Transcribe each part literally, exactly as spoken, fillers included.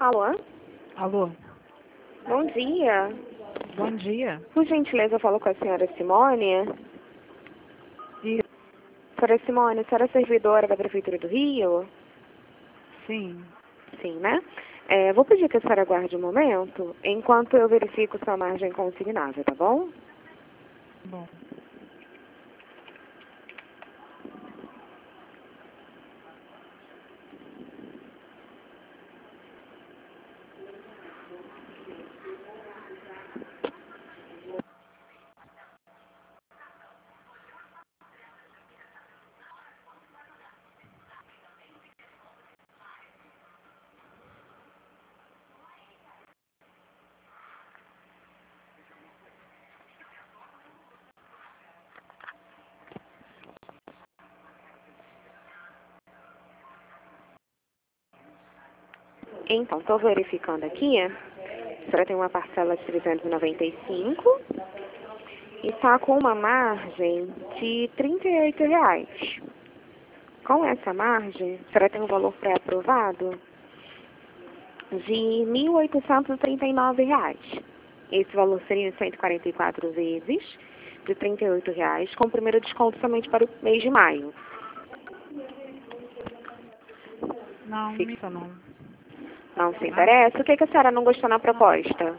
Alô? Alô, Bom dia. bom dia. Por gentileza, eu falo com a senhora Simone. E, Senhora Simone, a senhora é servidora da Prefeitura do Rio? sim, Sim, né? É, vou pedir que a senhora aguarde um momento, enquanto eu verifico sua margem consignável, tá bom? bom. Então, estou verificando aqui. A senhora tem uma parcela de trezentos e noventa e cinco e está com uma margem de trinta e oito reais. Com essa margem, a senhora tem um valor pré-aprovado de mil oitocentos e trinta e nove reais. Esse valor seria cento e quarenta e quatro vezes de trinta e oito reais, com o primeiro desconto somente para o mês de maio. Não, Fique- isso não. Não se interessa? O que, que a senhora não gostou na proposta?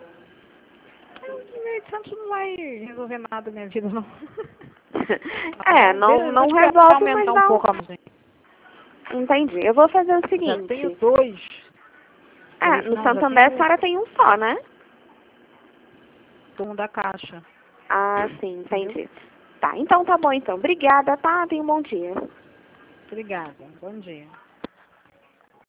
Meio Santos não vai resolver nada na minha vida, não. Tá É, bom? não, Beleza, não deixa eu resolve, mas aumentar um não. pouco a margem. Entendi. Eu vou fazer o Já tenho seguinte. dois. É, Dois no não, já Santander a tenho senhora tem um só, né? um da caixa. Ah, sim, Entendeu? entendi. Tá, então tá bom então. Obrigada, tá? Tenha um bom dia. Obrigada. Bom dia.